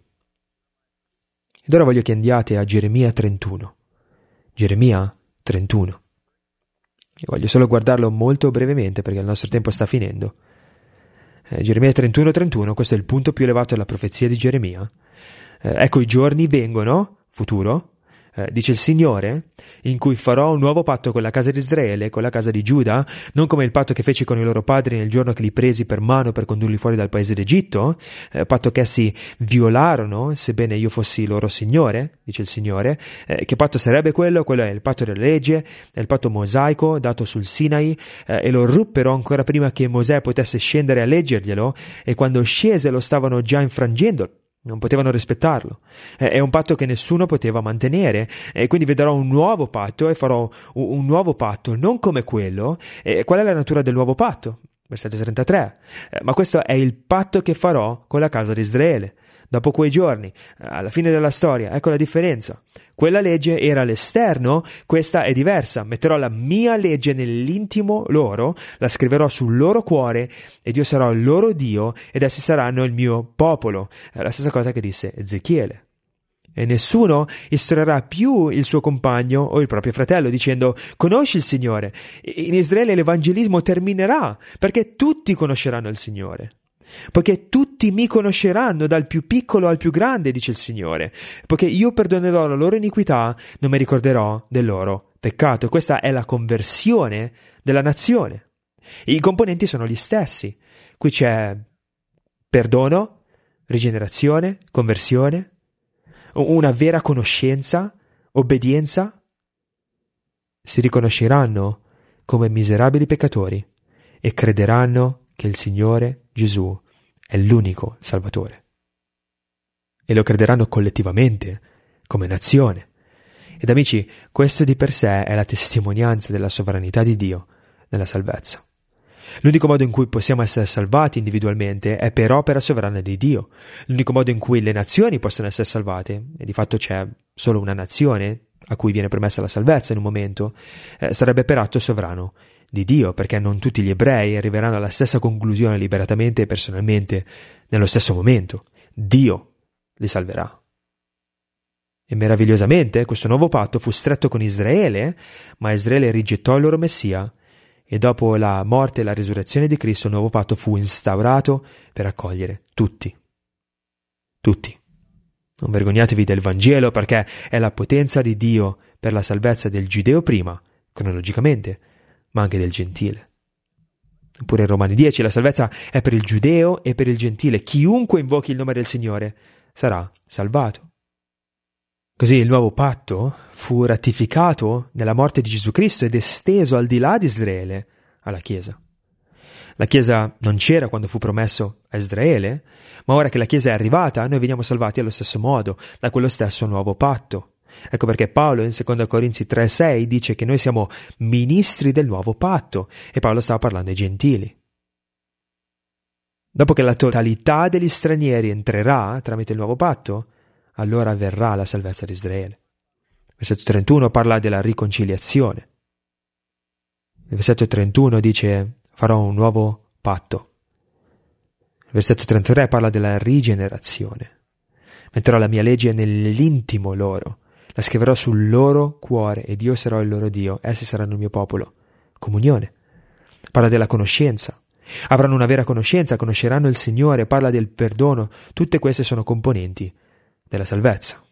Ed ora voglio che andiate a Geremia 31. Geremia 31. E voglio solo guardarlo molto brevemente perché il nostro tempo sta finendo. Geremia 31:31, questo è il punto più elevato della profezia di Geremia. Ecco, i giorni vengono, futuro, dice il Signore, in cui farò un nuovo patto con la casa di Israele, con la casa di Giuda, non come il patto che feci con i loro padri nel giorno che li presi per mano per condurli fuori dal paese d'Egitto, patto che essi violarono, sebbene io fossi loro Signore, dice il Signore. Che patto sarebbe quello? Quello è il patto della legge, è il patto mosaico dato sul Sinai, e lo ruppero ancora prima che Mosè potesse scendere a leggerglielo, e quando scese lo stavano già infrangendo. Non potevano rispettarlo. È un patto che nessuno poteva mantenere, e quindi vedrò un nuovo patto e farò un nuovo patto, non come quello. Qual è la natura del nuovo patto? Versetto 33. Ma questo è il patto che farò con la casa di Israele. Dopo quei giorni, alla fine della storia, ecco la differenza. Quella legge era all'esterno, questa è diversa. Metterò la mia legge nell'intimo loro, la scriverò sul loro cuore ed io sarò il loro Dio ed essi saranno il mio popolo. È la stessa cosa che disse Ezechiele. E nessuno istruirà più il suo compagno o il proprio fratello dicendo: conosci il Signore. In Israele l'evangelismo terminerà perché tutti conosceranno il Signore. Poiché tutti mi conosceranno dal più piccolo al più grande, dice il Signore, poiché io perdonerò la loro iniquità, non mi ricorderò del loro peccato. Questa è la conversione della nazione. I componenti sono gli stessi. Qui c'è perdono, rigenerazione, conversione, una vera conoscenza, obbedienza. Si riconosceranno come miserabili peccatori e crederanno che il Signore Gesù è l'unico Salvatore. E lo crederanno collettivamente, come nazione. Ed amici, questo di per sé è la testimonianza della sovranità di Dio nella salvezza. L'unico modo in cui possiamo essere salvati individualmente è per opera sovrana di Dio. L'unico modo in cui le nazioni possono essere salvate, e di fatto c'è solo una nazione a cui viene permessa la salvezza in un momento, sarebbe per atto sovrano di Dio, perché non tutti gli ebrei arriveranno alla stessa conclusione liberatamente e personalmente nello stesso momento. Dio li salverà. E meravigliosamente questo nuovo patto fu stretto con Israele, ma Israele rigettò il loro Messia, e dopo la morte e la risurrezione di Cristo il nuovo patto fu instaurato per accogliere tutti. Tutti. Non vergognatevi del Vangelo, perché è la potenza di Dio per la salvezza del giudeo prima, cronologicamente, ma anche del gentile. Pure in Romani 10 la salvezza è per il giudeo e per il gentile. Chiunque invochi il nome del Signore sarà salvato. Così il nuovo patto fu ratificato nella morte di Gesù Cristo ed esteso al di là di Israele alla Chiesa. La Chiesa non c'era quando fu promesso a Israele, ma ora che la Chiesa è arrivata, noi veniamo salvati allo stesso modo, da quello stesso nuovo patto. Ecco perché Paolo in 2 Corinzi 3,6 dice che noi siamo ministri del nuovo patto, e Paolo stava parlando ai gentili. Dopo che la totalità degli stranieri entrerà tramite il nuovo patto, allora verrà la salvezza di Israele. Il versetto 31 parla della riconciliazione. Il versetto 31 dice: farò un nuovo patto. Il versetto 33 parla della rigenerazione. Metterò la mia legge nell'intimo loro, la scriverò sul loro cuore e Dio sarò il loro Dio, essi saranno il mio popolo. Comunione. Parla della conoscenza. Avranno una vera conoscenza, conosceranno il Signore, parla del perdono. Tutte queste sono componenti della salvezza.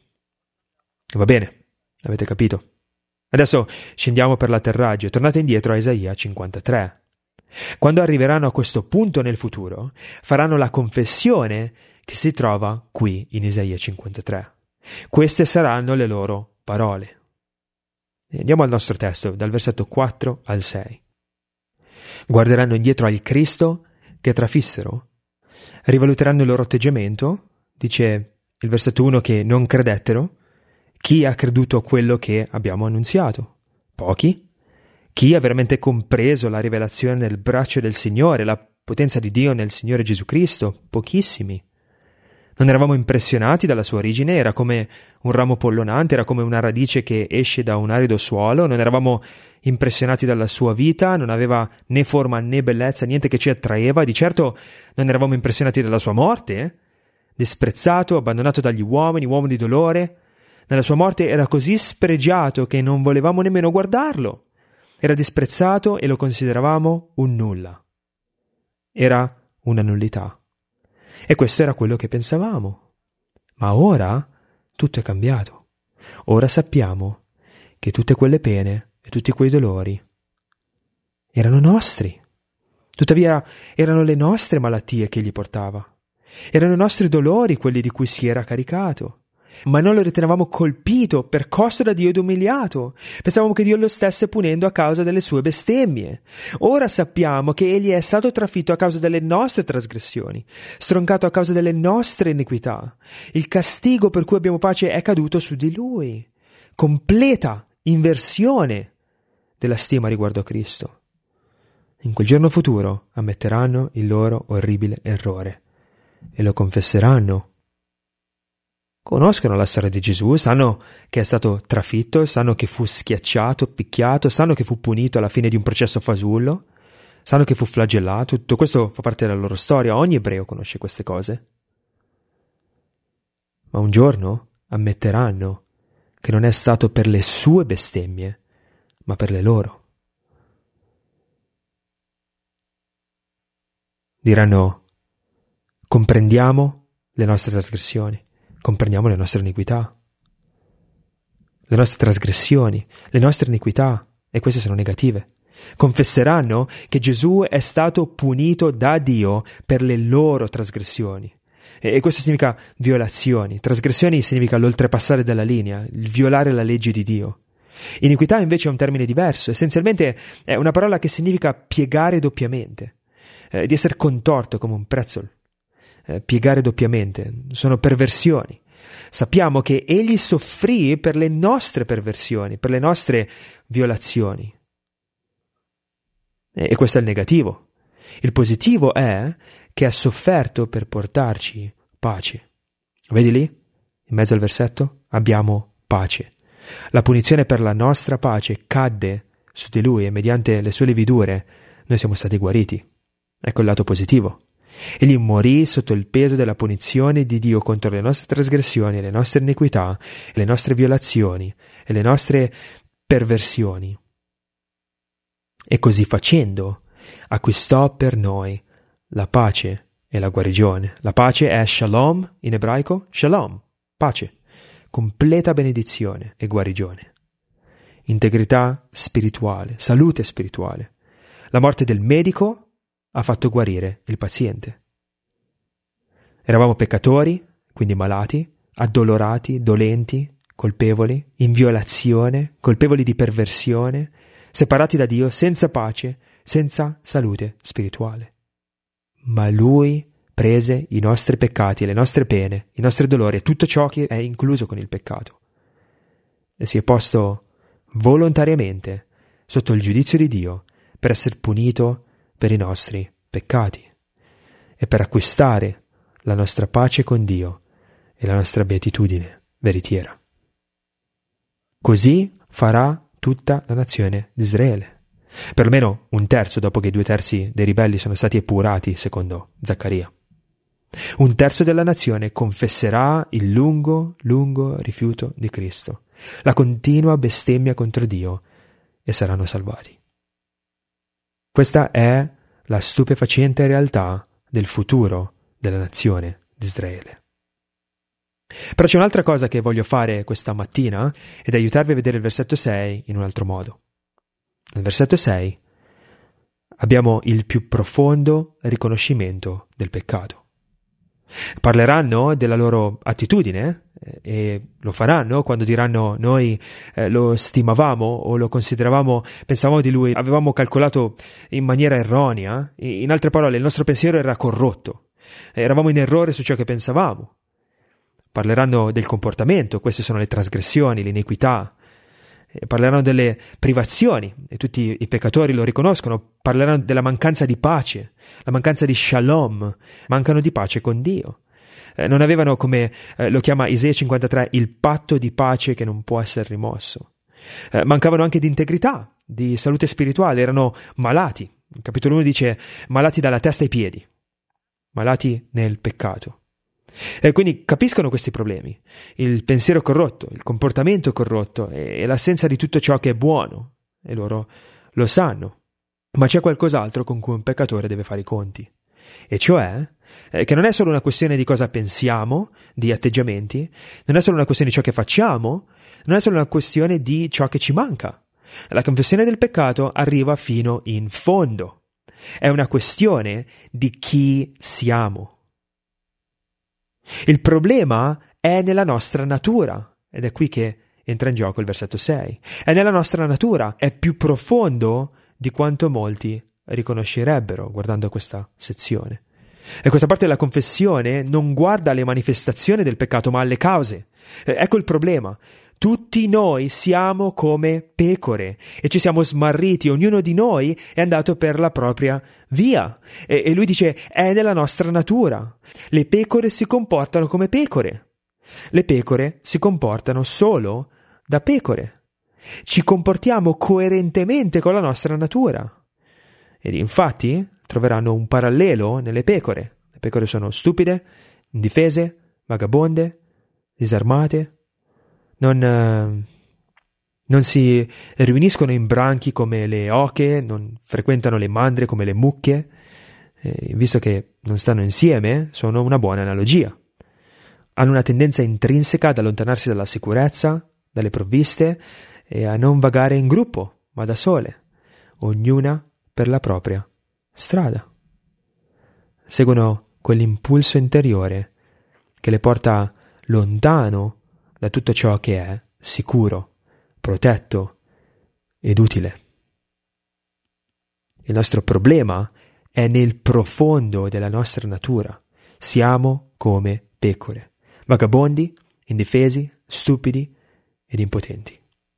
Va bene, avete capito? Adesso scendiamo per l'atterraggio. Tornate indietro a Isaia 53. Quando arriveranno a questo punto nel futuro, faranno la confessione che si trova qui in Isaia 53. Queste saranno le loro parole. Andiamo al nostro testo, dal versetto 4 al 6. Guarderanno indietro al Cristo che trafissero, rivaluteranno il loro atteggiamento, dice il versetto 1 che non credettero. Chi ha creduto a quello che abbiamo annunziato? Pochi. Chi ha veramente compreso la rivelazione nel braccio del Signore, la potenza di Dio nel Signore Gesù Cristo? Pochissimi. Non eravamo impressionati dalla sua origine, era come un ramo pollonante, era come una radice che esce da un arido suolo, non eravamo impressionati dalla sua vita, non aveva né forma né bellezza, niente che ci attraeva, di certo non eravamo impressionati dalla sua morte, disprezzato, abbandonato dagli uomini, uomo di dolore. Nella sua morte era così spregiato che non volevamo nemmeno guardarlo. Era disprezzato e lo consideravamo un nulla. Era una nullità. E questo era quello che pensavamo. Ma ora tutto è cambiato. Ora sappiamo che tutte quelle pene e tutti quei dolori erano nostri. Tuttavia erano le nostre malattie che egli portava. Erano i nostri dolori quelli di cui si era caricato. Ma noi lo ritenevamo colpito, percosso da Dio ed umiliato. Pensavamo che Dio lo stesse punendo a causa delle sue bestemmie. Ora sappiamo che egli è stato trafitto a causa delle nostre trasgressioni, stroncato a causa delle nostre iniquità. Il castigo per cui abbiamo pace è caduto su di lui. Completa inversione della stima riguardo a Cristo. In quel giorno futuro ammetteranno il loro orribile errore e lo confesseranno. Conoscono la storia di Gesù, sanno che è stato trafitto, sanno che fu schiacciato, picchiato, sanno che fu punito alla fine di un processo fasullo, sanno che fu flagellato. Tutto questo fa parte della loro storia, ogni ebreo conosce queste cose. Ma un giorno ammetteranno che non è stato per le sue bestemmie, ma per le loro. Diranno: comprendiamo le nostre trasgressioni. Comprendiamo le nostre iniquità, le nostre trasgressioni, le nostre iniquità, e queste sono negative. Confesseranno che Gesù è stato punito da Dio per le loro trasgressioni. E questo significa violazioni. Trasgressioni significa l'oltrepassare della linea, il violare la legge di Dio. Iniquità invece è un termine diverso, essenzialmente è una parola che significa piegare doppiamente, di essere contorto come un pretzel. Piegare doppiamente, sono perversioni. Sappiamo che egli soffrì per le nostre perversioni, per le nostre violazioni. E questo è il negativo. Il positivo è che ha sofferto per portarci pace. Vedi lì? In mezzo al versetto? Abbiamo pace. La punizione per la nostra pace cadde su di lui e mediante le sue lividure noi siamo stati guariti. Ecco il lato positivo. Egli morì sotto il peso della punizione di Dio contro le nostre trasgressioni, le nostre iniquità, le nostre violazioni e le nostre perversioni. E così facendo acquistò per noi la pace e la guarigione. La pace è shalom in ebraico, shalom, pace, completa benedizione e guarigione. Integrità spirituale, salute spirituale. La morte del medico ha fatto guarire il paziente. Eravamo peccatori, quindi malati, addolorati, dolenti, colpevoli, in violazione, colpevoli di perversione, separati da Dio, senza pace, senza salute spirituale. Ma Lui prese i nostri peccati, le nostre pene, i nostri dolori e tutto ciò che è incluso con il peccato e si è posto volontariamente sotto il giudizio di Dio per essere punito per i nostri peccati. e per acquistare la nostra pace con Dio e la nostra beatitudine veritiera. Così farà tutta la nazione di Israele, perlomeno un terzo dopo che i 2/3 dei ribelli sono stati epurati, secondo Zaccaria. Un terzo della nazione confesserà il lungo rifiuto di Cristo, la continua bestemmia contro Dio, e saranno salvati. Questa è la stupefacente realtà del futuro della nazione di Israele. Però c'è un'altra cosa che voglio fare questa mattina ed aiutarvi a vedere il versetto 6 in un altro modo. Nel versetto 6 abbiamo il più profondo riconoscimento del peccato. Parleranno della loro attitudine e lo faranno quando diranno: noi lo stimavamo o lo consideravamo, pensavamo di lui, avevamo calcolato in maniera erronea. In altre parole, il nostro pensiero era corrotto, eravamo in errore su ciò che pensavamo. Parleranno del comportamento, queste sono le trasgressioni, l'iniquità. Parleranno delle privazioni, e tutti i peccatori lo riconoscono. Parleranno della mancanza di pace, la mancanza di shalom, mancano di pace con Dio. Non avevano, come lo chiama Isaia 53, il patto di pace che non può essere rimosso. Mancavano anche di integrità, di salute spirituale, erano malati. Il capitolo 1 dice malati dalla testa ai piedi, malati nel peccato. E quindi capiscono questi problemi, il pensiero corrotto, il comportamento corrotto e l'assenza di tutto ciò che è buono, e loro lo sanno. Ma c'è qualcos'altro con cui un peccatore deve fare i conti, e cioè che non è solo una questione di cosa pensiamo, di atteggiamenti, non è solo una questione di ciò che facciamo, non è solo una questione di ciò che ci manca. La confessione del peccato arriva fino in fondo, è una questione di chi siamo. Il problema è nella nostra natura, ed è qui che entra in gioco il versetto 6. È nella nostra natura, è più profondo di quanto molti riconoscerebbero guardando questa sezione. E questa parte della confessione non guarda alle manifestazioni del peccato, ma alle cause. Ecco il problema. Tutti noi siamo come pecore e ci siamo smarriti, ognuno di noi è andato per la propria via. E lui dice, è nella nostra natura. Le pecore si comportano come pecore. Le pecore si comportano solo da pecore. Ci comportiamo coerentemente con la nostra natura. Ed infatti troveranno un parallelo nelle pecore. Le pecore sono stupide, indifese, vagabonde, disarmate. Non si riuniscono in branchi come le oche, non frequentano le mandrie come le mucche. Visto che non stanno insieme, sono una buona analogia. Hanno una tendenza intrinseca ad allontanarsi dalla sicurezza, dalle provviste e a non vagare in gruppo, ma da sole, ognuna per la propria strada. Seguono quell'impulso interiore che le porta lontano da tutto ciò che è sicuro, protetto ed utile. Il nostro problema è nel profondo della nostra natura. Siamo come pecore, vagabondi, indifesi, stupidi ed impotenti.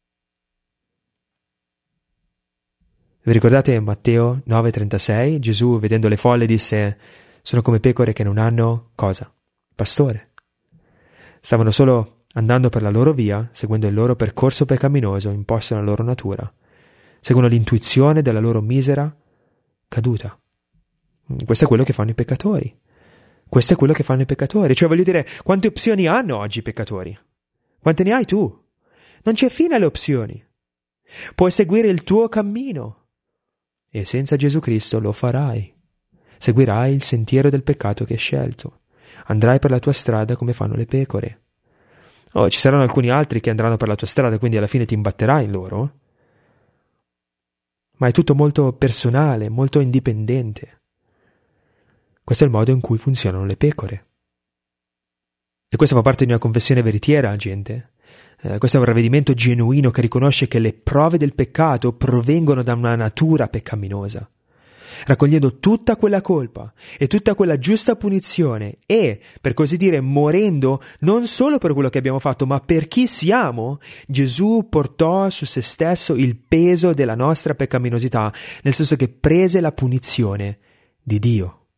Vi ricordate Matteo 9,36? Gesù, vedendo le folle, disse: sono come pecore che non hanno cosa? Pastore. Stavano solo andando per la loro via, seguendo il loro percorso peccaminoso imposto nella loro natura, seguono l'intuizione della loro misera caduta. Questo è quello che fanno i peccatori. Questo è quello che fanno i peccatori. Cioè, voglio dire, quante opzioni hanno oggi i peccatori? Quante ne hai tu? Non c'è fine alle opzioni. Puoi seguire il tuo cammino e senza Gesù Cristo lo farai. Seguirai il sentiero del peccato che hai scelto. Andrai per la tua strada come fanno le pecore. Ci saranno alcuni altri che andranno per la tua strada, quindi alla fine ti imbatterai in loro. Ma è tutto molto personale, molto indipendente. Questo è il modo in cui funzionano le pecore. E questo fa parte di una confessione veritiera, gente. Questo è un ravvedimento genuino che riconosce che le prove del peccato provengono da una natura peccaminosa, raccogliendo tutta quella colpa e tutta quella giusta punizione e, per così dire, morendo non solo per quello che abbiamo fatto, ma per chi siamo. Gesù portò su se stesso il peso della nostra peccaminosità, nel senso che prese la punizione di Dio.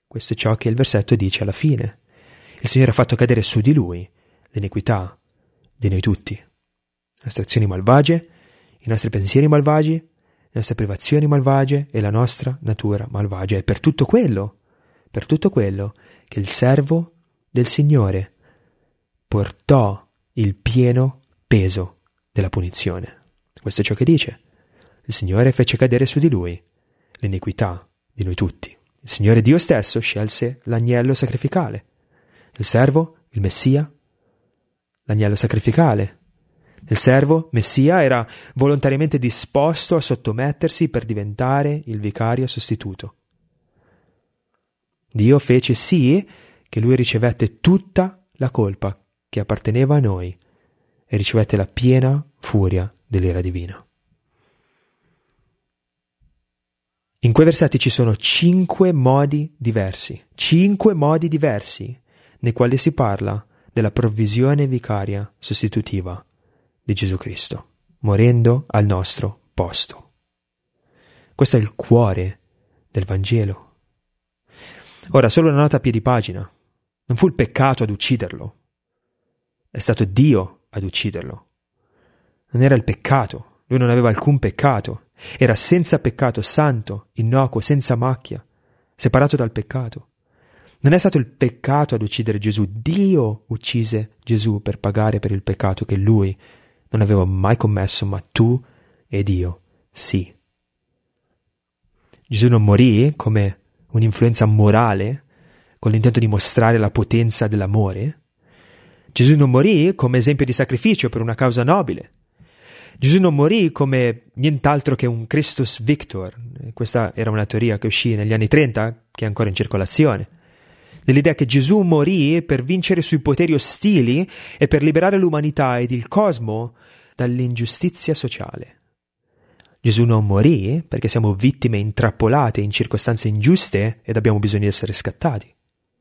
Questo è ciò che il versetto dice alla fine. Il Signore ha fatto cadere su di Lui l'iniquità di noi tutti. Le nostre azioni malvagie, i nostri pensieri malvagi, le nostre privazioni malvagie e la nostra natura malvagia. E per tutto quello che il servo del Signore portò il pieno peso della punizione. Questo è ciò che dice. Il Signore fece cadere su di Lui l'iniquità di noi tutti. Il Signore Dio stesso scelse l'agnello sacrificale. Il servo, il Messia, l'agnello sacrificale. Il servo, Messia, era volontariamente disposto a sottomettersi per diventare il vicario sostituto. Dio fece sì che lui ricevette tutta la colpa che apparteneva a noi e ricevette la piena furia dell'ira divina. In quei versetti ci sono 5 modi diversi nei quali si parla della provvisione vicaria sostitutiva di Gesù Cristo, morendo al nostro posto. Questo è il cuore del Vangelo. Ora, solo una nota a piedi pagina. Non fu il peccato ad ucciderlo. È stato Dio ad ucciderlo. Non era il peccato. Lui non aveva alcun peccato. Era senza peccato, santo, innocuo, senza macchia, separato dal peccato. Non è stato il peccato ad uccidere Gesù. Dio uccise Gesù per pagare per il peccato che lui non aveva mai commesso, ma tu ed io sì. Gesù non morì come un'influenza morale con l'intento di mostrare la potenza dell'amore. Gesù non morì come esempio di sacrificio per una causa nobile. Gesù non morì come nient'altro che un Christus Victor. Questa era una teoria che uscì negli anni 30, che è ancora in circolazione. Nell'idea che Gesù morì per vincere sui poteri ostili e per liberare l'umanità ed il cosmo dall'ingiustizia sociale. Gesù non morì perché siamo vittime intrappolate in circostanze ingiuste ed abbiamo bisogno di essere scattati.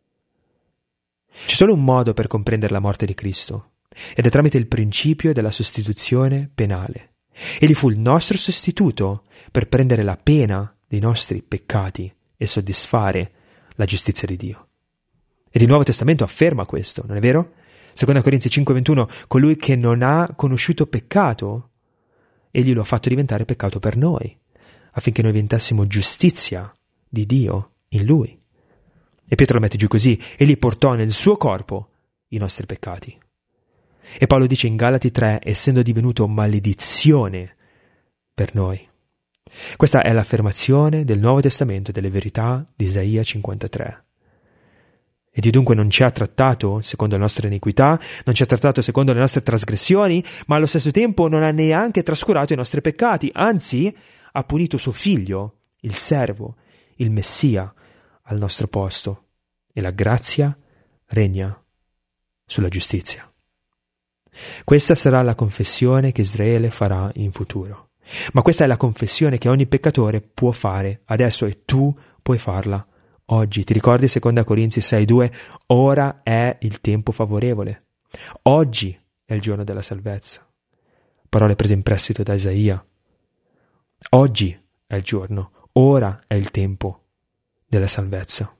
C'è solo un modo per comprendere la morte di Cristo, ed è tramite il principio della sostituzione penale. Egli fu il nostro sostituto per prendere la pena dei nostri peccati e soddisfare la giustizia di Dio. Ed il Nuovo Testamento afferma questo, non è vero? 2 Corinzi 5:21, colui che non ha conosciuto peccato, egli lo ha fatto diventare peccato per noi, affinché noi diventassimo giustizia di Dio in Lui. E Pietro lo mette giù così: egli portò nel suo corpo i nostri peccati. E Paolo dice in Galati 3, essendo divenuto maledizione per noi. Questa è l'affermazione del Nuovo Testamento delle verità di Isaia 53. E Dio dunque non ci ha trattato secondo la nostra iniquità, non ci ha trattato secondo le nostre trasgressioni, ma allo stesso tempo non ha neanche trascurato i nostri peccati, anzi ha punito suo figlio, il servo, il Messia, al nostro posto, e la grazia regna sulla giustizia. Questa sarà la confessione che Israele farà in futuro. Ma questa è la confessione che ogni peccatore può fare adesso, e tu puoi farla oggi. Ti ricordi 2 Corinzi 6:2? Ora è il tempo favorevole. Oggi è il giorno della salvezza. Parole prese in prestito da Isaia. Oggi è il giorno, ora è il tempo della salvezza.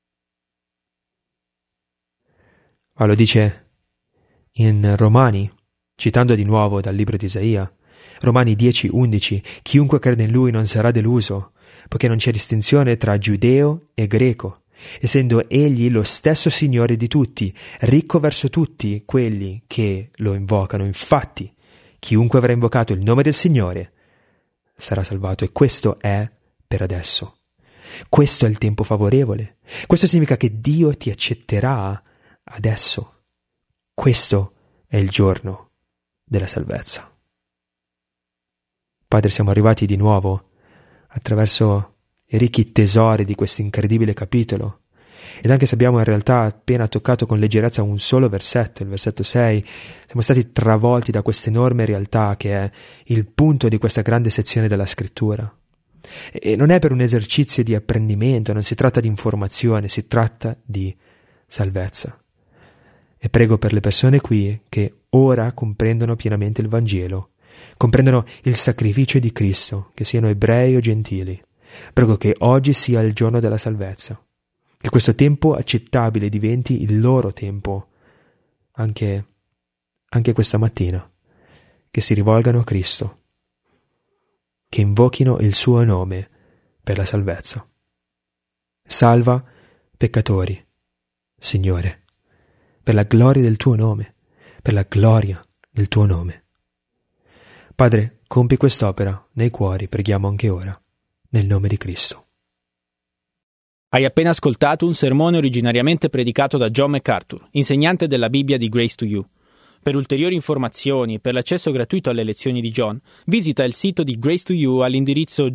Paolo dice in Romani, citando di nuovo dal libro di Isaia, Romani 10:11, chiunque crede in lui non sarà deluso, poiché non c'è distinzione tra giudeo e greco, essendo egli lo stesso Signore di tutti, ricco verso tutti quelli che lo invocano. Infatti, chiunque avrà invocato il nome del Signore sarà salvato, e questo è per adesso. Questo è il tempo favorevole. Questo significa che Dio ti accetterà adesso. Questo è il giorno della salvezza. Padre, siamo arrivati di nuovo attraverso i ricchi tesori di questo incredibile capitolo, ed anche se abbiamo in realtà appena toccato con leggerezza un solo versetto, il versetto 6, siamo stati travolti da questa enorme realtà che è il punto di questa grande sezione della Scrittura. E non è per un esercizio di apprendimento, non si tratta di informazione, si tratta di salvezza. E prego per le persone qui che ora comprendono pienamente il Vangelo, comprendono il sacrificio di Cristo, che siano ebrei o gentili. Prego che oggi sia il giorno della salvezza. Che questo tempo accettabile diventi il loro tempo, anche questa mattina, che si rivolgano a Cristo, che invochino il suo nome per la salvezza. Salva peccatori, Signore, per la gloria del tuo nome, per la gloria del tuo nome. Padre, compi quest'opera nei cuori, preghiamo anche ora, nel nome di Cristo. Hai appena ascoltato un sermone originariamente predicato da John MacArthur, insegnante della Bibbia di Grace to You. Per ulteriori informazioni e per l'accesso gratuito alle lezioni di John, visita il sito di Grace to You all'indirizzo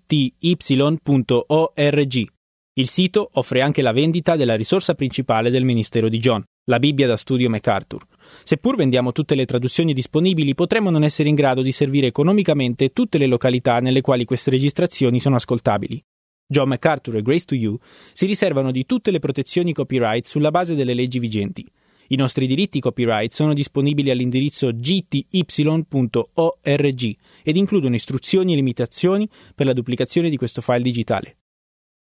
gty.org. Il sito offre anche la vendita della risorsa principale del ministero di John, la Bibbia da studio MacArthur. Seppur vendiamo tutte le traduzioni disponibili, potremmo non essere in grado di servire economicamente tutte le località nelle quali queste registrazioni sono ascoltabili. John MacArthur e Grace to You si riservano di tutte le protezioni copyright sulla base delle leggi vigenti. I nostri diritti copyright sono disponibili all'indirizzo gty.org ed includono istruzioni e limitazioni per la duplicazione di questo file digitale.